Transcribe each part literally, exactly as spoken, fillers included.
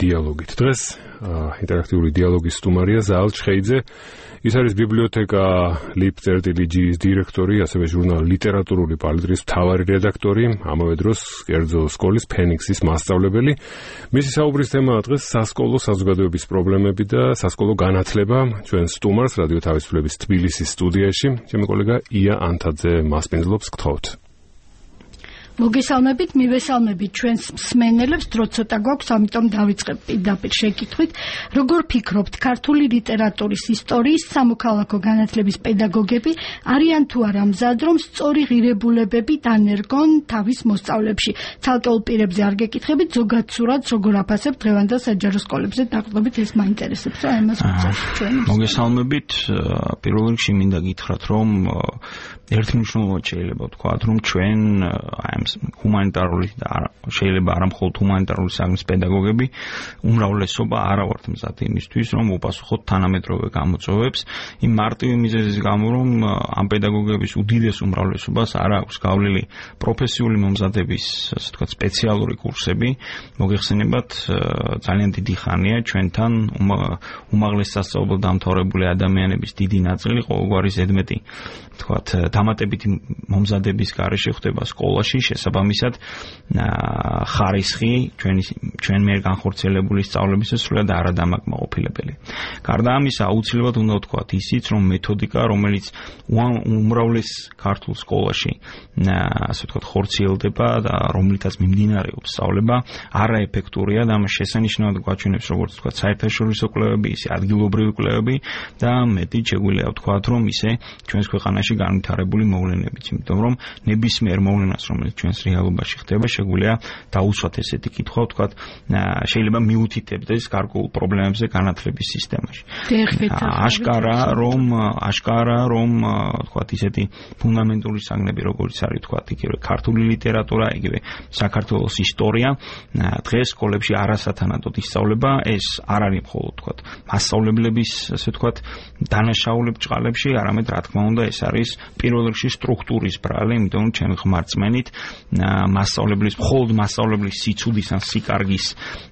დიალოგით. დღეს ინტერაქტიული დიალოგის სტუმარია ზაალ ჩხეიძე. ის არის ბიბლიოთეკა ლიპ.ჯი-ის დირექტორი, ასევე ჟურნალ ლიტერატურული პალიტრის მთავარი რედაქტორი, ამავე დროს კერძო სკოლის ფენიქსის მასწავლებელი. მისი საუბრის თემაა დღეს სასკოლო საზოგადოების პრობლემები და სასკოლო განათლება. ჩვენ სტუმარს რადიო თავისუფლების თბილისის სტუდიაში, ჩემი კოლეგა ია ანთაძე მასპინძლობს, გთხოვთ. მოგესალმებით, მივესალმებით ჩვენს მსმენელებს, დრო ცოტა გვაქვს, ამიტომ დავიწყებ პირდაპირ შეკითხვით. როგორ ფიქრობთ, ქართული ლიტერატურის ისტორიის სამოქალაქო განათლების პედაგოგები არიან თუ არა მზად, რომ სწორი ღირებულებები დანერგონ თავის მოსწავლეებში? ცალკეულ პირებზე არ გეკითხებით, ზოგად სურათს როგორ აფასებთ დღევანდელ საჯარო სკოლებზე დაყრდნობით, ეს მაინტერესებს რა ემას უწევთ ჩვენ. მოგესალმებით, პირველ რიგში მინდა გითხრათ, რომ ერთმნიშვნელოვნად შეიძლება ვთქვათ, რომ ჩვენ აი ჰუმანიტარული და შეიძლება არა მხოლოდ ჰუმანიტარული საგნის პედაგოგები უმრავლესობა არა ვართ მზად იმისთვის, რომ უპასუხოთ თანამედროვე გამოწვევებს, იმ მარტივი მიზეზის გამო, რომ ამ პედაგოგების უდიდეს უმრავლესობას არ აქვს გავლილი პროფესიული მომზადების, ასე ვთქვათ, სპეციალური კურსები. მოგეხსენებათ, ძალიან დიდი ხანია ჩვენთან უმაღლეს სასწავლებლად დამთავრებული ადამიანების დიდი ნაწილი ყოველგვარი ზედმეტი, ვთქვათ, დამატებითი მომზადების გარეშე ხდება სკოლაში. შესაბამისად, ხარისხი ჩვენი ჩვენ მიერ განხორციელებული სწავლებისა სრულად არადამაკმაყოფილებელი. გარდა ამისა, აუცილებლად უნდა ვთქვათ ისიც, რომ მეთოდიკა, რომელიც უმრავლეს ქართულ სკოლაში, ასე ვთქვათ, ხორციელდება და რომლითაც მიმდინარეობს სწავლება, არაეფექტურია და ამას შესანიშნავად გვაჩვენებს, როგორც ვთქვათ, საერთაშორისო კვლევები, ისე ადგილობრივი კვლევები და მეტიც შეგვიძლია ვთქვათ, რომ ისე ჩვენს ქვეყანაში განვითარებული მოვლენებიც, იმიტომ რომ ნებისმიერ მოვლენას, რომელიც ჩვენს რეალობაში ხდება, შეგვიძლია დაუსვათ ესეთი კითხვა, ვთქვათ, შეიძლება მიუთითებდეს გარკვეულ პრობლემებზე განათლების სისტემაში. აშკარა, რომ აშკარა, რომ ვთქვათ, ისეთი ფუნდამენტური საგნები, როგორც არის, ვთქვათ, იგივე ქართული ლიტერატურა, იგივე საქართველოს ისტორია, დღეს სკოლებში არასათანადოდ ისწავლება. ეს არ არის მხოლოდ, ვთქვათ, მასწავლებლების, ასე ვთქვათ, დანაშაულებ ჭყალებში, არამედ, რა თქმა უნდა, ეს არის პირველ რიგში სტრუქტურის ბრალი, იმიტომ რომ ჩემი ხმარწმენით მასწავლებლის, მხოლოდ მასწავლებლის სიცუდის ან სიკარგის,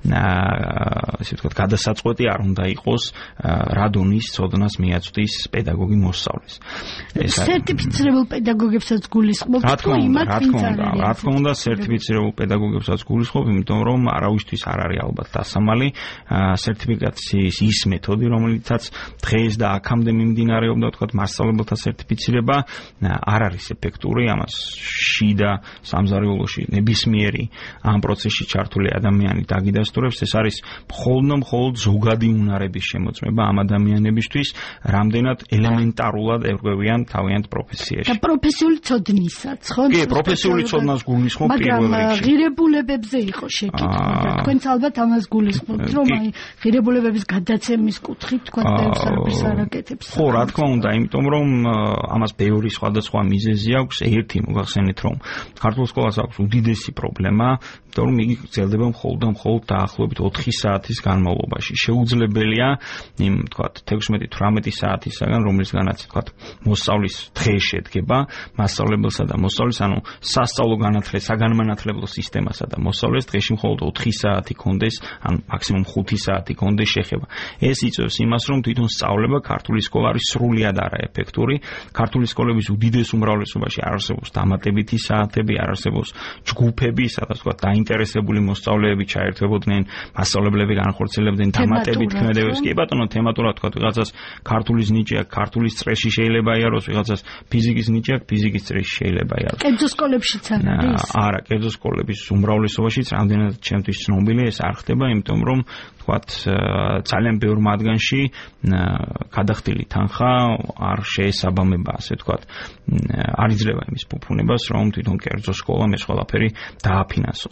ასე ვთქვათ, გადასაწყვეტი არ უნდა იყოს რა დონის ცოდნას მიაწვდის პედაგოგი მოსწავლეს. სერტიფიცირებულ პედაგოგებსაც გულისხმობთ თუ იმათ, ვინც არ არის? რა თქმა უნდა, სერტიფიცირებულ პედაგოგებსაც გულისხმობ, იმიტომ რომ არავისთვის არ არის ალბათ დასამალი სერტიფიკაციის ის მეთოდი, რომელიცაც დღეს და აქამდე მიმდინარეობდა, ვთქვათ, მასწავლებელთა სერტიფიცირება არ არის ეფექტური, ამას შიდა სამზარეულოში ნებისმიერი ამ პროცესში ჩართული ადამიანი დაგიდასტურებს. ეს არის მხოლოდ მხოლოდ ზოგადი უნარების შემოწმება ამ ადამიანებისთვის, რამდენად ელემენტარულად ერკვევიან თავიანთ პროფესიაში. და პროფესიული ცოდნისაც, ხო? კი, პროფესიული ცოდნას გულისხმობ პირველ რიგში. მაგრამ ღირებულებებზე იყო შეკითხვა და თქვენც ალბათ ამას გულისხმობთ, რომ აი ღირებულებების გადაცემის კუთხით თქვა ბევრს არაფერს არ აკეთებს. ხო, რა თქმა უნდა, იმიტომ რომ ამას ბევრი სხვადასხვა მიზეზი აქვს. ერთი მოგახსენეთ, რომ ქართულ სკოლას აქვს უდიდესი პრობლემა, იმიტომ რომ იგი გრძელდება მხოლოდ და მხოლოდ დაახლოებით ოთხი საათის განმავლობაში. შეუძლებელია იმ, ვთქვათ, თექვსმეტი თვრამეტი საათისაგან, რომელისგანაც, ვთქვათ, მოსწავლის დღე შედგება, მასწავლებელსა და მოსწავლის, ანუ სასწავლო განათლება, საგანმანათლებლო სისტემასა და მოსწავლეს დღეში მხოლოდ ოთხი საათი კონდეს, ან მაქსიმუმ ხუთი საათი კონდეს შეხება. ეს იწვევს იმას, რომ თვითონ სწავლება ქართული სკოლა არის სრულიად არაეფექტური. ქართული სკოლების უდიდეს უმრავლესობაში არ არსებობს დამატებითი საათები, არ არსებობს ჯგუფები, სადაც, ვთქვათ, დაინტერესებული მოსწავლეები ჩაერთვებოდნენ, მასწავლებლები განხორციელებდნენ დამატებით ქმედებებს. კი ბატონო, თემატურად, ვთქვათ, ვიღაცას ქართულის ნიჭი აქვს, ქართულის წრეში შეიძლება იაროს, ვიღაცას ფიზიკის ნიჭი აქვს, ფიზიკის წრეში შეიძლება იაროს. კერძო სკოლებშიც არ არის? არა, კერძო სკოლების უმრავლესობაშიც რამდენად ჩემთვის ცნობილი ეს არ ხდება, იმიტომ რომ ვთქვათ, ძალიან ბევრ მათგანში გადახდილი თანხა არ შეესაბამება, ასე ვთქვათ, არ იძლევა იმის ფუფუნებას, რომ თვითონ კერძო სკოლამ ეს ყველაფერი დააფინანსოს.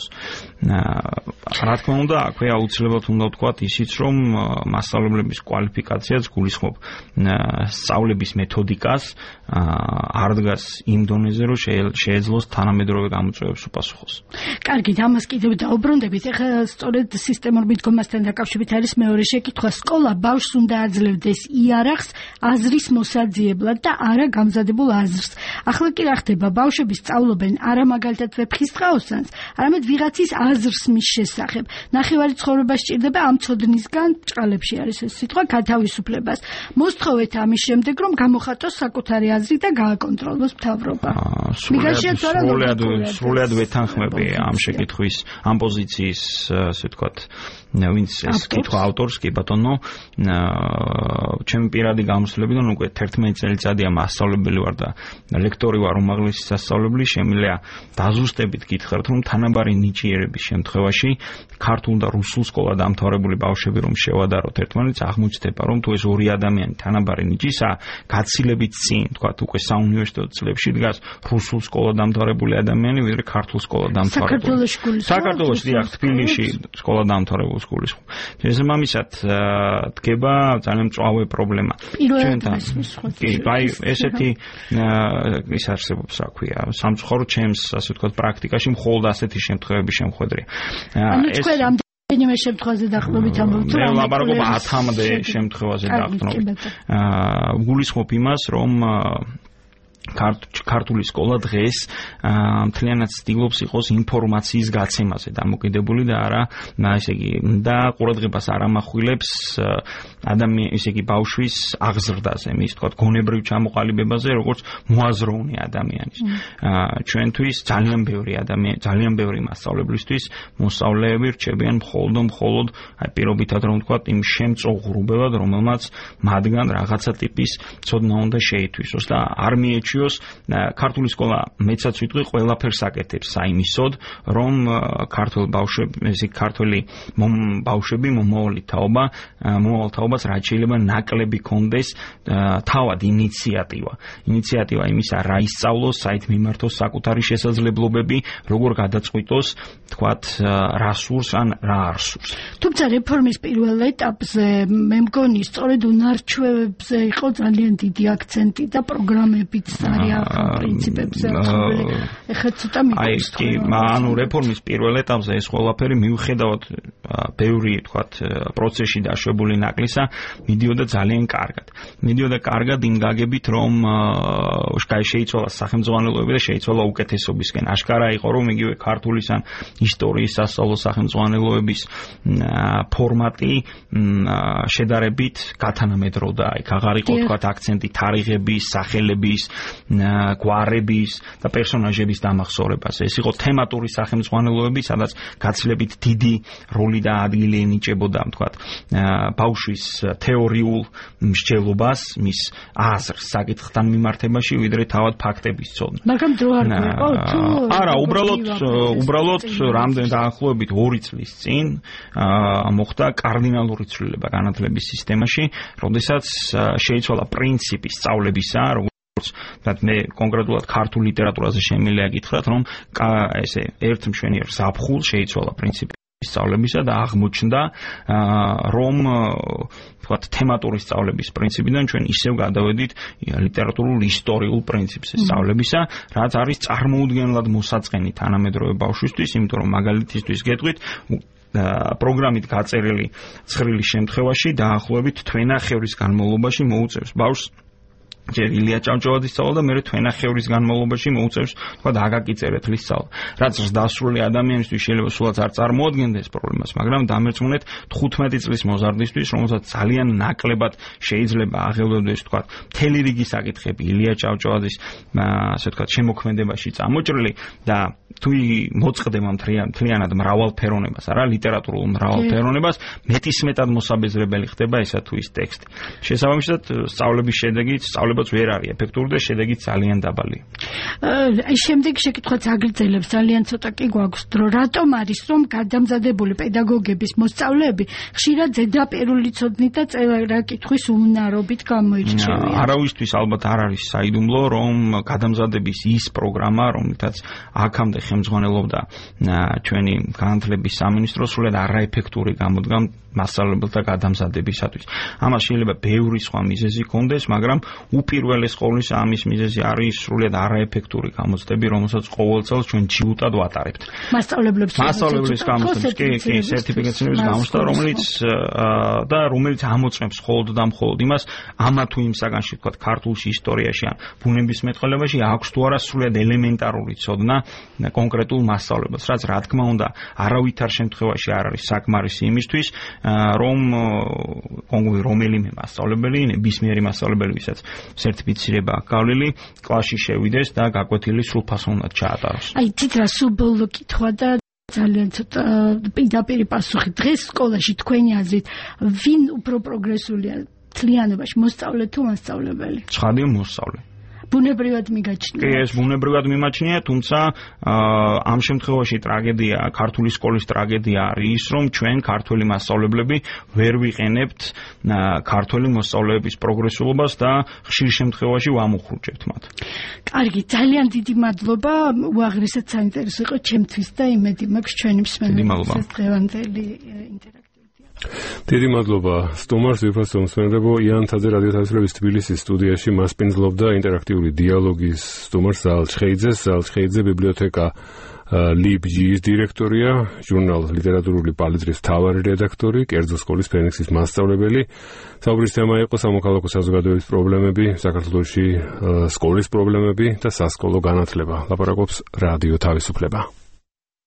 რა თქმა უნდა, აქვე აუცილებლად უნდა ვთქვათ ისიც, რომ მასწავლებლების კვალიფიკაციაც გულისხმობ სწავლების მეთოდიკას, არ დგას იმ დონეზე, რომ შეეძლოს თანამედროვე გამოწვევებს უპასუხოს. კარგი, ამას კიდევ დაუბრუნდებით. ეხლა სწორედ სისტემურ მიდგომასთან დაკავშირებით არის მეორე შეკითხვა. სკოლა ბავშვს უნდა აძლევდეს იარაღს აზრის მოსაძიებლად და არა გამზადებულ აზრს. ახლა კი რა ხდება? ბავშვები სწავლობენ არა მაგალითად ვეფხისტყაოსანს, არამედ ვიღაცის აზრს მის შესახებ. ნახევარი ცხოვრება სჭირდება ამ ცოდნისგან, ჭყალებში არის ეს სიტყვა, გათავისუფლებას. მოსთხოვეთ ამის შემდეგ, რომ გამოხატოს საკუთარი აზრი და გააკონტროლოს მთავრობა. სრულიად სრულიად ვეთანხმები ამ შეკითხვის, ამ პოზიციის, ასე ვთქვათ, ვინც ეს კითხვა ავტორს, კი ბატონო, ჩემი პირადი გამოსვლებიდან უკვე თერთმეტი წელიწადია მასწავლებელი ვარ და ლექტორი ვარ უმაღლესი სასწავლებლი, შემიძლია დაზუსტებით გითხრათ, რომ თანაბარი ნიჭიერების შემთხვევაში ქართულ და რუსულ სკოლა დამთავრებული ბავშვები რომ შევადაროთ ერთმანეთს, აღმოჩნდება, რომ თუ ეს ორი ადამიანი თანაბარი ნიჭისა, გაცილებით წინ, თქვათ, უკვე საუნივერსიტეტო წლებში დგას რუსულ სკოლა დამთავრებული ადამიანი, ვიდრე ქართულ სკოლა დამთავრებული. საქართველოში, დიახ, თბილისში სკოლა დამთავრებული სკოლის. შესაბამისად, დგება ძალიან მწვავე პრობლემა. ჩვენთან. კი, აი, ესეთი ის არსებობს, რა ქვია, სამწუხარო ჩემს, ასე ვთქვათ, პრაქტიკაში მხოლოდ ასეთი შემთხვევები შემხვედრია. ეს თქვენ რამდენიმე შემთხვევაზე დაახლოებით ამბობთ, რომ მე ლაპარაკობ ათამდე შემთხვევაზე დაახლოებით. აა გულისხმობ იმას, რომ ქართული სკოლა დღეს მთლიანად ცდილობს იყოს ინფორმაციის გაცემაზე დამოკიდებული და არა, ესე იგი, და ყურადღებას არ ამახვილებს ადამიან, ესე იგი, ბავშვის აღზრდაზე, მის თქვათ გონებრივ ჩამოყალიბებაზე, როგორც მოაზროვნე ადამიანის. ჩვენთვის ძალიან ბევრი ადამიანი, ძალიან ბევრი მასწავლებლისთვის მოსწავლეები რჩებიან მხოლოდ მხოლოდ აი პირობითად რომ ვთქვათ იმ შემწოღრუბელად, რომელმაც მათგან რაღაცა ტიპის ცოდნა უნდა შეითვისოს და არ მიეჩვიოს ქართული სკოლა მეცაც ვიტყვი ყველაფერს აკეთებს საიმისოდ, რომ ქართულ ბავშვები, ესე ქართული ბავშვები მომავალი თაობა, მომავალ თაობას რაც შეიძლება ნაკლები კონდეს თავად ინიციატივა. ინიციატივა იმისა, რა ისწავლოს, საით მიმართოს საკუთარი შესაძლებლობები, როგორ გადაწყვიტოს, თქვათ, რა სურს ან რა არ სურს. თუმცა რეფორმის პირველ ეტაპზე მე მგონი სწორედ უნარჩვევებზე იყო ძალიან დიდი აქცენტი და პროგრამებიც არის ახალ პრინციპებზე ახალი. ეხლა ცოტა მიგოს. აი, ანუ რეფორმის პირველ ეტაპზე ეს ყველაფერი მიუხედავად ბევრი, თქვათ, პროცესში დაშვებული ნაკლისა, მიდიოდა ძალიან კარგად. მიდიოდა კარგად იმ გაგებით, რომ შეიცვალა სახელმძღვანელოები და შეიცვალა უკეთესობისკენ. აშკარა იყო, რომ იგივე ქართულის ან ისტორიის სასწავლო სახელმძღვანელოების ფორმატი შედარებით გათანამედროვდა. იქ აღარ იყო, თქვათ, აქცენტი თარიღების, სახელების, გვარების და პერსონაჟების დამახსოვრებაზე. ეს იყო თემატური სახელმძღვანელოები, სადაც გაცილებით დიდი როლი და ადგილი ენიჭებოდა, თქვათ, ბავშვის თეორიულ მსჯელობას, მის აზრს საკითხთან მიმართებაში, ვიდრე თავად ფაქტების ცოდნა. მაგრამ დრო არ იყო თუ არა, უბრალოდ უბრალოდ რამდენ დაახლოებით ორი წლის წინ მოხდა კარდინალური ცვლილება განათლების სისტემაში, როდესაც შეიცვალა პრინციპი სწავლებისა, და მე კონკრეტულად ქართულ ლიტერატურაზე შემიძლია გითხრათ, რომ ესე ერთ მშვენიერ ზაფხულს შეიცვალა პრინციპი სწავლებისა და აღმოჩნდა, რომ თქვათ თემატური სწავლების პრინციპიდან ჩვენ ისევ გადავედით ლიტერატურულ ისტორიულ პრინციპს სწავლებისა, რაც არის წარმოუდგენლად მოსაწყენი თანამედროვე ბავშვისთვის, იმიტომ რომ მაგალითისთვის გეტყვით, პროგრამით გაწერილი ცხრილი შემთხვევაში დაახლოებით თვენახევრის განმავლობაში მოუწევს ბავშვს ჯერ ილია ჭავჭავაძის სწავლა და მერე თვენახევრის განმავლობაში მოუწევს, თქვა აკაკი წერეთლის სწავლა. რაც დასრული ადამიანისთვის შეიძლება სულაც არ წარმოადგენდეს პრობლემას, მაგრამ დამერწმუნეთ თხუთმეტი წლის მოზარდისთვის, რომელსაც ძალიან ნაკლებად შეიძლება აღელვებდეს, თქვა, მთელი რიგი საკითხები ილია ჭავჭავაძის, ასე ვთქვათ, შემოქმედებაში წამოჭრილი და თუ მოწყდება მთლიანად მრავალფეროვნებას, არა ლიტერატურულ მრავალფეროვნებას, მეტისმეტად მოსაბეზრებელი ხდება ესა თუ ის ტექსტი. შესაბამისად, სწავლების შედეგით სწავლებაც ვერ არის ეფექტური და შედეგიც ძალიან დაბალია. აი შემდეგი შეკითხვაც აგრძელებს, ძალიან ცოტა კი გვაქვს დრო, რატომ არის რომ გადამზადებული პედაგოგების მოსწავლეები ხშირად ზედაპირული ცოდნით და წერა-კითხვის უნარობით გამოირჩევიან? არავისთვის ალბათ არ არის საიდუმლო, რომ გადამზადების ის პროგრამა, რომლითაც აქამდე ხელმძღვანელობდა ჩვენი განათლების სამინისტრო, სულად არაეფექტური გამოდგა მასწავლებელთა გადამზადებისათვის. ამას შეიძლება ბევრი სხვა მიზეზი ჰქონდეს, მაგრამ უპირველეს ყოვლისა ამის მიზეზი არის სრულიად არაეფექტური გამოცდები, რომელსაც ყოველ წელს ჩვენ ჯიუტად ვატარებთ. მასწავლებლებს მასწავლებლების გამოცდების, კი, კი, სერტიფიკაციების გამოცდა, რომელიც და რომელიც ამოწმებს მხოლოდ და მხოლოდ იმას, ამა თუ იმ საგანში, თქვა, ქართულში, ისტორიაში ან ბუნებისმეტყველებაში აქვს თუ არა სრულიად ელემენტარული ცოდნა კონკრეტულ მასწავლებლებს, რაც რა თქმა უნდა, არავითარ შემთხვევაში არ არის საკმარისი იმისთვის, რომ რომელიმე მასწავლებელი, ნებისმიერი მასწავლებელი, ვისაც სერტიფიცირება აქვს გავლილი, კლასში შევიდეს და გაკვეთილი სრულფასოვნად ჩაატაროს. აი, თითქოს სულ ბოლო კითხვა და ძალიან ცოტა პირდაპირ პასუხი. დღეს სკოლაში თქვენი აზრით ვინ უფრო პროგრესულია თლიანობაში, მოსწავლე თუ მასწავლებელი? ცხადია მოსწავლე. ბუნებრივად მიგაჩნია. კი, ეს ბუნებრივად მიმაჩნია, თუმცა ამ შემთხვევაში ტრაგედია, ქართული სკოლის ტრაგედია არის ის, რომ ჩვენ ქართველი მასწავლებლები ვერ ვიყენებთ ქართველი მოსწავლეების პროგრესულობას და ხშირ შემთხვევაში ვამუხრუჭებთ მათ. კარგი, ძალიან დიდი მადლობა, უაღრესად საინტერესო იყო ჩემთვის და იმედი მაქვს ჩვენი მსმენელებს დღევანდელი ინტერაქტივი. დიდი მადლობა სტუმარს, ვიფასო მსმენელებო, იანთაძე რადიო თავისუფლების თბილისის სტუდიაში მასპინძლობდა ინტერაქტიული დიალოგის სტუმარს ზაალ ჩხეიძეს. ზაალ ჩხეიძე ბიბლიოთეკა ლიბჯის დირექტორია, ჟურნალ ლიტერატურული პალიტრის მთავარი რედაქტორი, კერძო სკოლის ფენიქსის მასწავლებელი. საუბრის თემა იყო სამოქალაქო საზოგადოების პრობლემები, საქართველოში სკოლის პრობლემები და სასკოლო განათლება. ლაპარაკობს რადიო თავისუფლება.